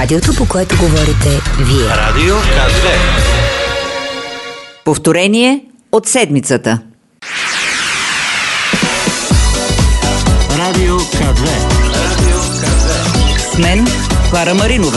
Радиото, по което говорите вие. Радио К2. Повторение от седмицата. Радио К2. С мен Клара Маринова.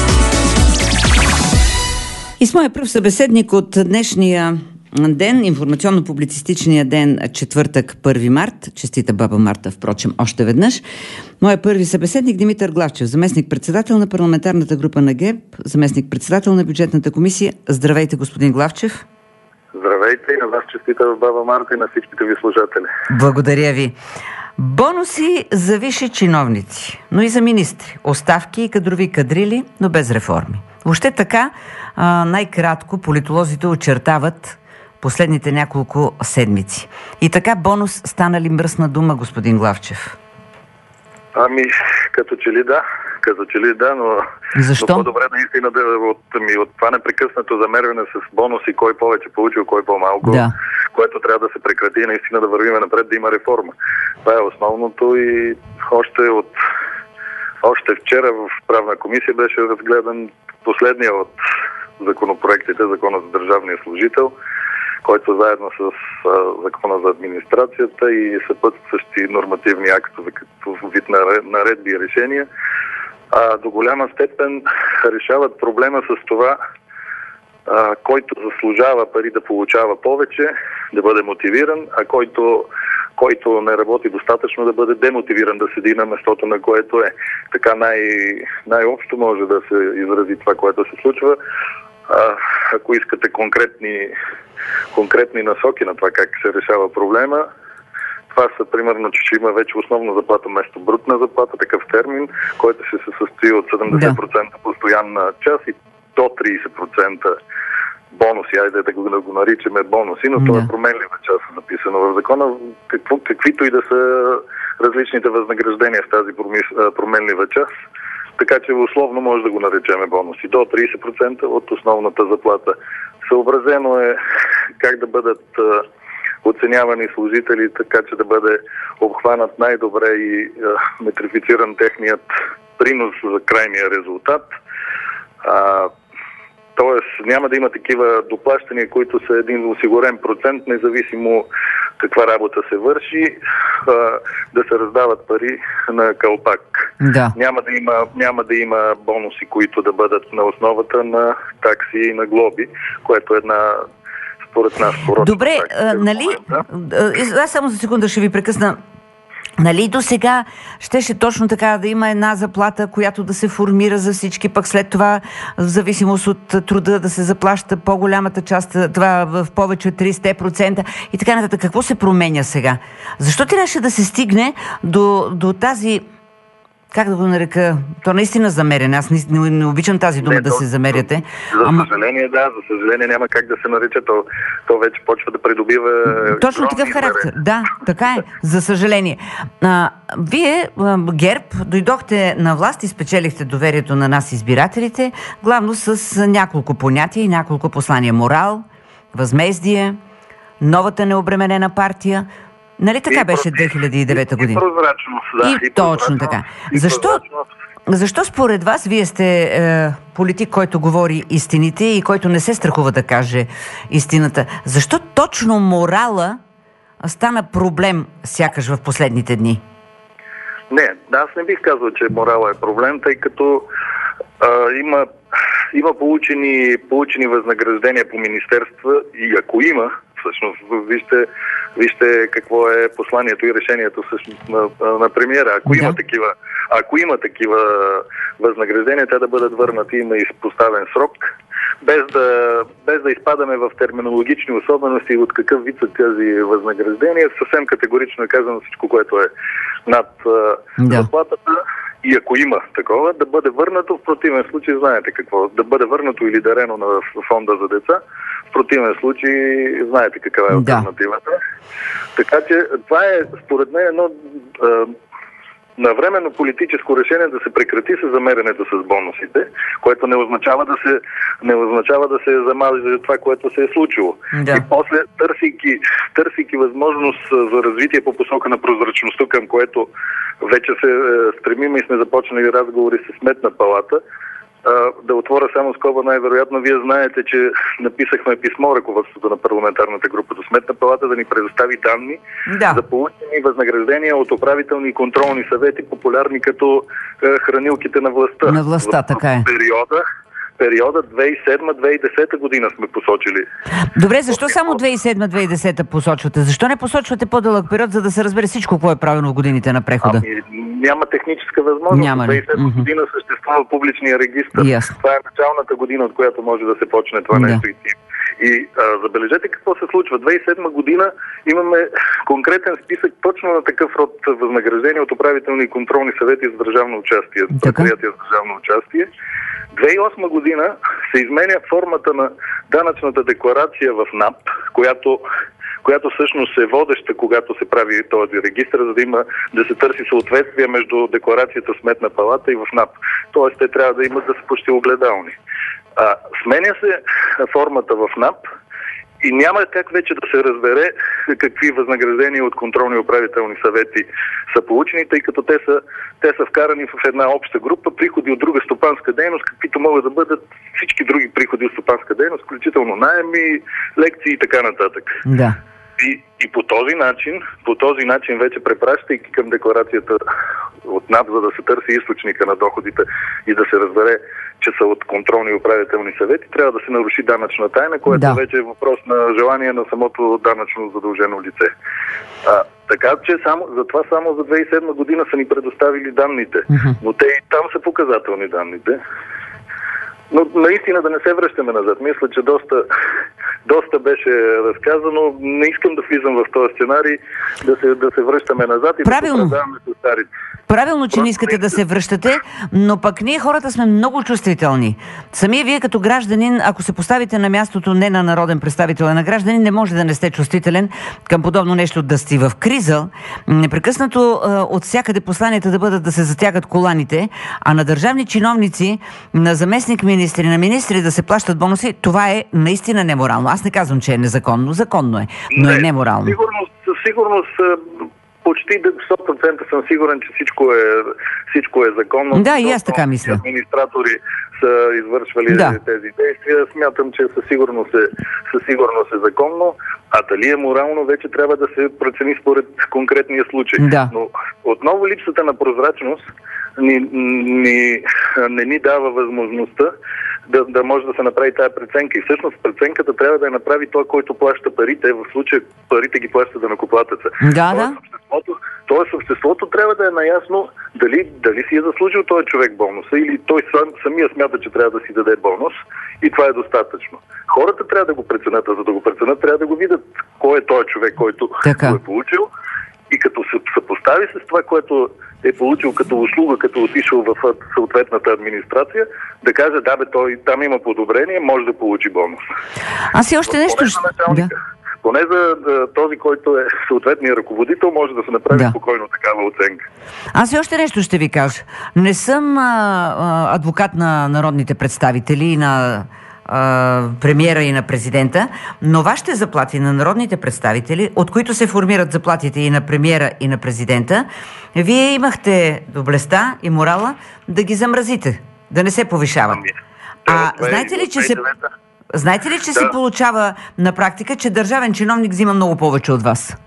И с моя пръв събеседник от днешния ден, информационно-публицистичния ден, четвъртък, 1 март, честита Баба Марта, впрочем, още веднъж. Моя първи събеседник Димитър Главчев, заместник-председател на парламентарната група на ГЕРБ, заместник-председател на бюджетната комисия. Здравейте, господин Главчев. Здравейте и на вас честита Баба Марта и на всичките ви слушатели. Благодаря ви. Бонуси за висши чиновници, но и за министри. Оставки и кадрови кадрили, но без реформи. Въобще така, най-кратко, политолозите очертават последните няколко седмици. И така бонус стана ли мръсна дума, господин Главчев? Като че ли да, но... Защо? Но по-добре наистина от това непрекъснато замерване с бонуси, кой повече получил, кой по-малко, да, което трябва да се прекрати и наистина да вървиме напред, да има реформа. Това е основното и още вчера в правна комисия беше разгледан последния от законопроектите, закона за държавния служител, който заедно с закона за администрацията и съпътстващи нормативни актове като вид наредби и решения, до голяма степен решават проблема с това, който заслужава пари да получава повече, да бъде мотивиран, а който не работи достатъчно да бъде демотивиран, да седи на местото, на което е. Така най-общо може да се изрази това, което се случва. Ако искате конкретни насоки на това как се решава проблема, това са примерно, че има вече основна заплата вместо брутна заплата, такъв термин, който ще се състои от 70% постоянна част и до 30% бонуси, айде да го наричаме бонуси, но това е променлива част, написано в закона, каквито и да са различните възнаграждения в тази променлива част. Така че условно може да го наречеме бонуси. До 30% от основната заплата. Съобразено е как да бъдат оценявани служители, така че да бъде обхванат най-добре и метрифициран техният принос за крайния резултат. Тоест няма да има такива доплащания, които са един осигурен процент, независимо каква работа се върши, да се раздават пари на калпак. Да. Няма да има бонуси, които да бъдат на основата на такси и на глоби, което е една, според нас, порочна. Добре, нали? Аз само за секунда ще ви прекъсна. Нали до сега щеше точно така да има една заплата, която да се формира за всички, пък след това в зависимост от труда да се заплаща по-голямата част, това в повече от 30% и така нататък. Какво се променя сега? Защо трябваше да се стигне до тази, как да го нарека, то наистина замеряне. Аз не обичам тази дума да се замеряте. За съжаление няма как да се нарича. То вече почва да придобива... Точно такъв характер. Да, така е. За съжаление. Вие, ГЕРБ, дойдохте на власт и спечелихте доверието на нас избирателите, главно с няколко понятия и няколко послания. Морал, възмездие, новата необременена партия. Нали така беше 2009 година? И прозрачност, да. И точно така. Защо според вас вие сте политик, който говори истините и който не се страхува да каже истината? Защо точно морала стана проблем сякаш в последните дни? Аз не бих казал, че морала е проблем, тъй като има получени възнаграждения по министерства и ако има, всъщност, вижте какво е посланието и решението всъщност на премиера. Ако има такива възнаграждения, те да бъдат върнати на изпоставен срок, без да изпадаме в терминологични особености от какъв вид са тези възнаграждения. Съвсем категорично е казано всичко, което е над заплатата. И ако има такова, да бъде върнато, в противен случай, знаете какво, да бъде върнато или дарено на фонда за деца, в противен случай, знаете каква е алтернативата. Така че това е, според мен, едно навременно политическо решение да се прекрати с замерянето с бонусите, което не означава да се замаже това, което се е случило. Да. И после, търсейки възможност за развитие по посока на прозрачността, към което вече се стремим и сме започнали разговори с Сметна палата, Да отворя само скоба, най-вероятно вие знаете, че написахме писмо ръководството на парламентарната група до Сметна палата да ни предостави данни за получени възнаграждения от управителни и контролни съвети, популярни като хранилките на властта. На властта, така е. Периода 2007-2010 година сме посочили. Добре, защо само 2007-2010 посочвате? Защо не посочвате по-дълъг период, за да се разбере всичко, какво е правилно в годините на прехода? Няма техническа възможност. Няма. 2007 година съществува публичния регистър. Това е началната година, от която може да се почне това нещо. И забележете какво се случва. 2007 година имаме конкретен списък точно на такъв род възнаграждения от управителни и контролни съвети за държавно участие, предприятия за държавно участие. 2008 година се изменя формата на данъчната декларация в НАП, която всъщност е водеща, когато се прави този регистр, за да се търси съответствие между декларацията в Сметна палата и в НАП. Тоест, те трябва да имат да са почти огледални. Сменя се формата в НАП и няма как вече да се разбере какви възнаграждения от контролни и управителни съвети са получени, тъй като те са вкарани в една обща група приходи от друга стопанска дейност, каквито могат да бъдат всички други приходи от стопанска дейност, включително наеми, лекции и така нататък. Да. И по този начин вече препращайки към декларацията от НАП, за да се търси източника на доходите и да се разбере, че са от контролни и управителни съвети, трябва да се наруши данъчна тайна, което вече е въпрос на желание на самото данъчно задължено лице. Така че затова само за 2007 година са ни предоставили данните. Но те и там са показателни данните. Но наистина да не се връщаме назад. Мисля, че доста беше разказано. Не искам да влизам в този сценарий, да се връщаме назад и да продаваме с старите. Правилно, че не искате да се връщате, но пък ние хората сме много чувствителни. Самия вие като гражданин, ако се поставите на мястото не на народен представител, а на гражданин, не може да не сте чувствителен към подобно нещо, да сте в криза. Непрекъснато от всякъде посланията да бъдат да се затягат коланите, а на държавни чиновници, на заместник-министри, на министри да се плащат бонуси, това е наистина неморално. Аз не казвам, че е незаконно. Законно е, но е неморално. Със сигурност почти 100% съм сигурен, че всичко е законно. Да, и аз така мисля. Администратори са извършвали тези действия. Смятам, че със сигурност е законно. А дали е морално, вече трябва да се прецени според конкретния случай. Да. Но отново липсата на прозрачност не ни дава възможността да може да се направи тая преценка. И всъщност преценката трябва да я направи той, който плаща парите. В случая парите ги плаща данъкоплатеца. Тоест обществото трябва да е наясно дали си е заслужил този човек бонуса или той самия смята, че трябва да си даде бонус и това е достатъчно. Хората трябва да го преценят, а за да го преценят трябва да го видят кой е този човек, който го е получил и като се съпостави с това, което е получил като услуга, като отишъл в съответната администрация, да каже, той там има подобрение, може да получи бонус. Аз и още нещо... Поне за този, който е съответният ръководител, може да се направи спокойно такава оценка. Аз и още нещо ще ви кажа. Не съм адвокат на народните представители и на премиера и на президента, но вашите заплати на народните представители, от които се формират заплатите и на премиера и на президента, вие имахте доблестта и морала да ги замразите, да не се повишават. Знаете ли, че се получава на практика, че държавен чиновник взима много повече от вас?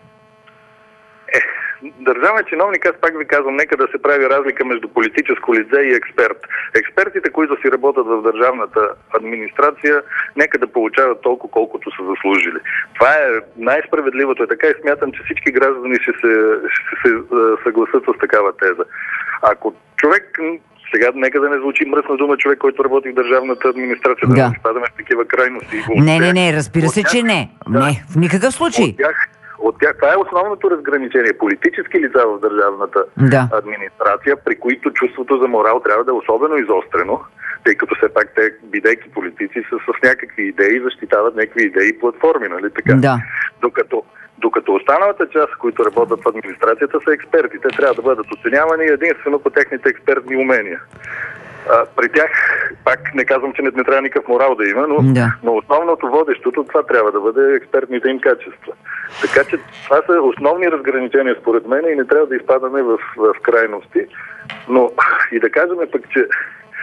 Държавен чиновник, аз пак ви казвам, нека да се прави разлика между политическо лице и експерт. Експертите, които си работят в държавната администрация, нека да получават толкова, колкото са заслужили. Това е най-справедливото. Така и смятам, че всички граждани ще се съгласят с такава теза. Ако човек... Сега нека да не звучи мръсна дума човек, който работи в държавната администрация, да не изпадаме в такива крайности. Не, разбира се, че не. Не, в никакъв случай. От тях това е основното разграничение. Политически лица в държавната администрация, при които чувството за морал трябва да е особено изострено, тъй като все пак те, бидейки политици, са с някакви идеи, защитават някакви идеи и платформи, нали така? Да. Докато останалата част, които работят в администрацията, са експерти. Те трябва да бъдат оценявани единствено по техните експертни умения. При тях, пак не казвам, че не трябва никакъв морал да има, но основното водещото, това трябва да бъде експертните им качества. Така че това са основни разграничения според мен и не трябва да изпадаме в крайности. Но и да кажем пък, че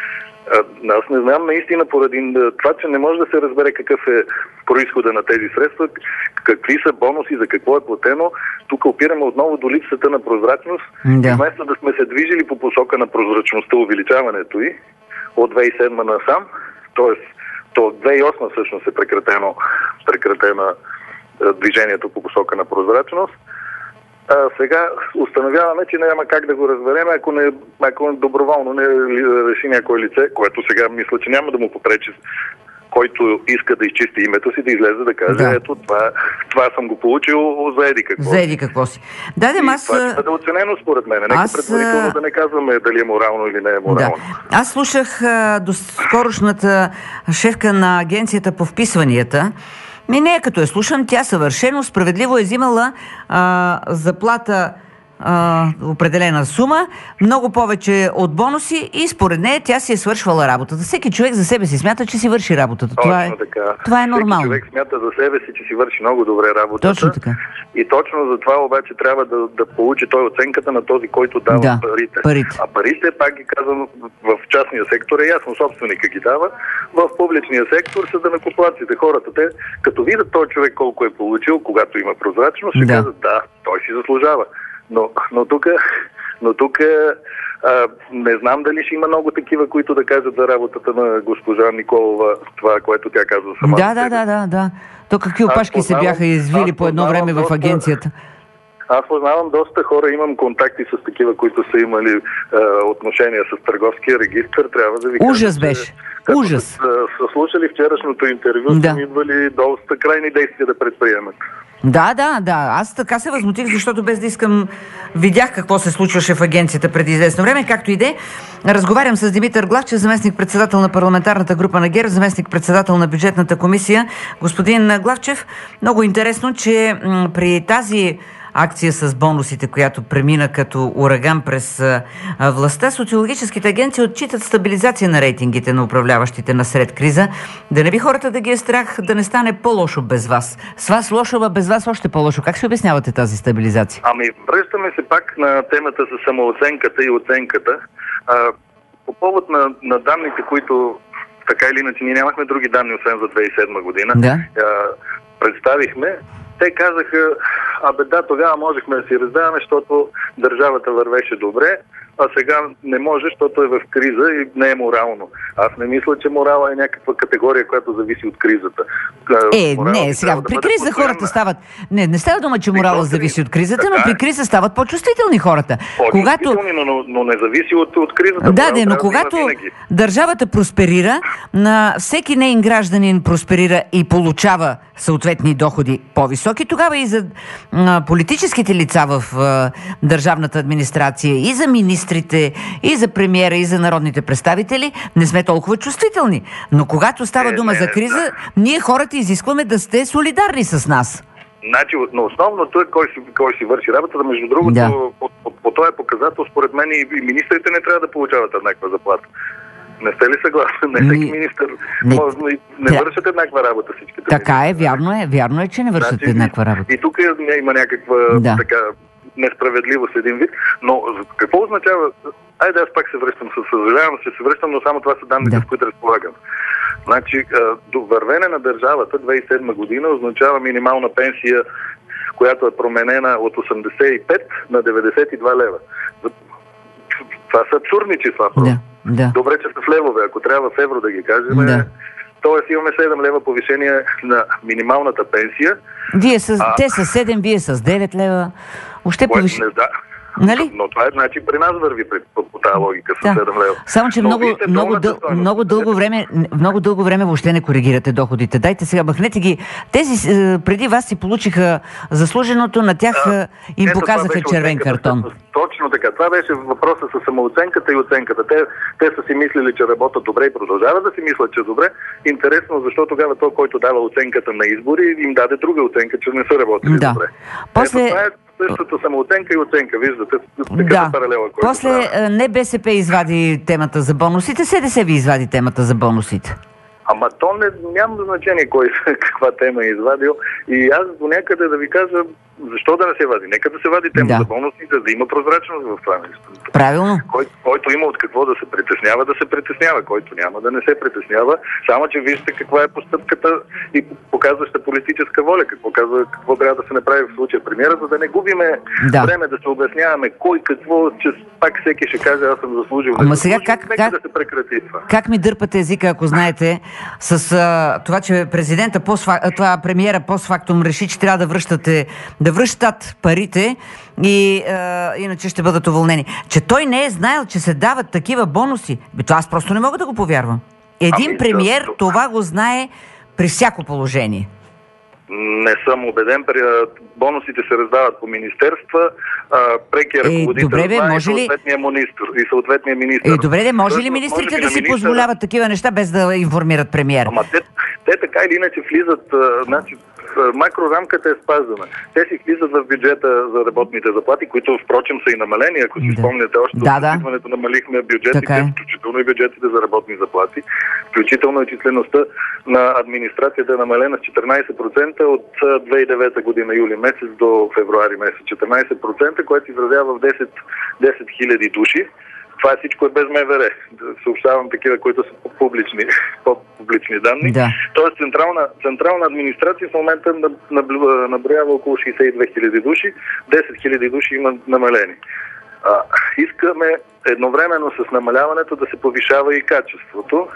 Аз не знам наистина поради това, че не може да се разбере какъв е произхода на тези средства, какви са бонуси, за какво е платено. Тук опираме отново до липсата на прозрачност. Да. Вместо да сме се движили по посока на прозрачността, увеличаването й от 2007 насам, т.е. то 2008 всъщност е прекратена движението по посока на прозрачност. Сега установяваме, че няма как да го разберем, ако доброволно не реши някое лице, което сега мисля, че няма да му попречи, който иска да изчисти името си, да излезе да каже, ето това съм го получил за еди какво. За еди какво си. Да, това ще бъде оценено според мен. Нека предварително да не казваме дали е морално или не е морално. Да. Аз слушах до скорошната шефка на агенцията по вписванията. Не, като е слушам, тя съвършено справедливо е взимала заплата определена сума, много повече от бонуси и според нея тя си е свършвала работата. Всеки човек за себе си смята, че си върши работата. Това е нормално. Всеки човек смята за себе си, че си върши много добре работата. Точно така. И точно за това обаче трябва да получи той оценката на този, който дава парите. А парите, пак ги казвам, в частния сектор е ясно, собственика ги дава. В публичния сектор са данъкоплатците. Хората, те, като видят този човек колко е получил, когато има прозрачност, ще казват, той си заслужава. Но тук не знам дали ще има много такива, които да кажат за работата на госпожа Николова това, което тя казва сама. Да. То какви опашки се бяха извили по едно време в агенцията. Аз познавам доста хора, имам контакти с такива, които са имали отношения с търговския регистър. Трябва да ви кажа, ужас беше. Ужас. Са слушали вчерашното интервю, са идвали доста крайни действия да предприемат. Да. Аз така се възмутих, защото без да искам видях какво се случваше в агенцията преди известно време. Както и де, разговарям с Димитър Главчев, заместник-председател на парламентарната група на ГЕРБ, заместник-председател на бюджетната комисия. Господин Главчев, много интересно, че при тази акция с бонусите, която премина като ураган през властта, социологическите агенции отчитат стабилизация на рейтингите на управляващите насред криза. Да не би хората да ги е страх да не стане по-лошо без вас. С вас лошо, а без вас още по-лошо. Как се обяснявате тази стабилизация? Връщаме се пак на темата за самооценката и оценката. По повод на данните, които така или иначе ние нямахме други данни, освен за 2007 година, представихме. Те казаха, тогава можехме да си раздаваме, защото държавата вървеше добре, а сега не може, защото е в криза и не е морално. Аз не мисля, че морала е някаква категория, която зависи от кризата. Не, сега при криза хората стават... Не става дума, че морала зависи от кризата, но при криза стават по-чувствителни хората. По-чувствителни, но не зависи от кризата. Но когато държавата просперира, на всеки неин гражданин просперира и получава съответни доходи по-високи, тогава и за политическите лица в държавната администрация, и за министрите, и за премиера, и за народните представители, не сме толкова чувствителни. Но когато става дума за криза, ние хората изискваме да сте солидарни с нас. Но основното е кой си върши работата. Между другото, по този показател, според мен и министрите не трябва да получават еднаква заплата. Не сте ли съгласен? Не всеки министър не вършат еднаква работа всичките. Така е, вярно е, че не вършат еднаква работа. И тук има някаква така несправедливост един вид, но какво означава? Аз пак се връщам, съжалявам, че се връщам, но само това са данните, с които разполагам. Значи, до вървене на държавата 2007 година означава минимална пенсия, която е променена от 85 на 92 лева. Това са абсурдни числа. Добре, че са в левове. Ако трябва в евро да ги кажем, тоест имаме 7 лева повишение на минималната пенсия. Те са 7, вие с 9 лева. Още повишение. Нали? Но това значи при нас върви по тази логика с 7 лева. Само, че много дълго време въобще не коригирате доходите. Дайте сега, махнете ги. Тези преди вас си получиха заслуженото, на тях им показаха червен картон. Точно така. Това беше въпроса с самооценката и оценката. Те са си мислили, че работят добре и продължават да си мислят, че добре. Интересно, защо тогава той, който дава оценката на избори, им даде друга оценка, че не са работили добре. Това е същото самооценка и оценка, виждате. Паралела, после не БСП извади темата за бонусите, СДС ви извади темата за бонусите. То няма значение каква тема е извадил. И аз до някъде да ви кажа, Защо да не се вади? Нека да се вади тема за бонусите, да има прозрачност в това нещо. Правилно. Който има от какво да се притеснява, който няма да не се притеснява. Само че вижте каква е постъпката и показваща политическа воля. Какво трябва да се направи в случая премиера, за да не губиме време да се обясняваме кой какво, че пак всеки ще каже аз съм заслужил. Ама сега да се прекрати това. Как ми дърпате езика, ако знаете, с това, че президента, това премиера постфактум реши, че трябва да връщат парите и иначе ще бъдат уволнени. Че той не е знаел, че се дават такива бонуси. Това аз просто не мога да го повярвам. Един премиер това го знае при всяко положение. Не съм убеден. Бонусите се раздават по министерства, прекия ръководител знае съответния министър. Добре, може ли министрите да си позволяват такива неща без да информират премиера? Ама те така или иначе влизат, макрорамката е спазена. Те си влизат в бюджета за работните заплати, които впрочем са и намалени. Ако си спомняте, още от изпитването намалихме бюджетите, включително и бюджетите за работни заплати, включително и числеността на администрацията е намалена с 14% от 2009 година юли месец до февруари месец. 14%, което изразява в 10 000 души. Това всичко е без МВР. Съобщавам такива, които са по-публични данни. Да. Тоест централна администрация в момента наброява около 62 000 души. 10 000 души има намалени. Искаме едновременно с намаляването да се повишава и качеството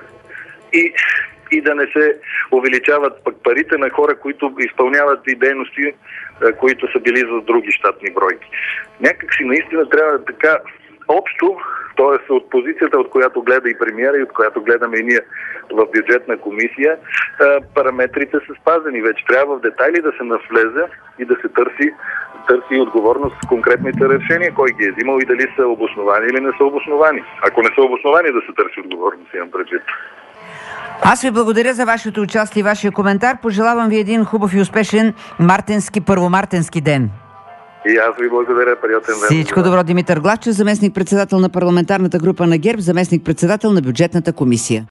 и да не се увеличават пък парите на хора, които изпълняват и дейности, които са били за други щатни бройки. Някак си наистина трябва така общо, т.е. от позицията, от която гледа и премиера и от която гледаме и ние в бюджетна комисия, параметрите са спазени. Вече трябва в детайли да се навлезе и да се търси отговорност с конкретните решения, кой ги е взимал и дали са обосновани или не са обосновани. Ако не са обосновани, да се търси отговорност, имам предвид. Аз ви благодаря за вашето участие и вашия коментар. Пожелавам ви един хубав и успешен първомартенски ден. И аз ви благодаря, приятен ден. Всичко добро, Димитър Главчев, заместник-председател на парламентарната група на ГЕРБ, заместник-председател на бюджетната комисия.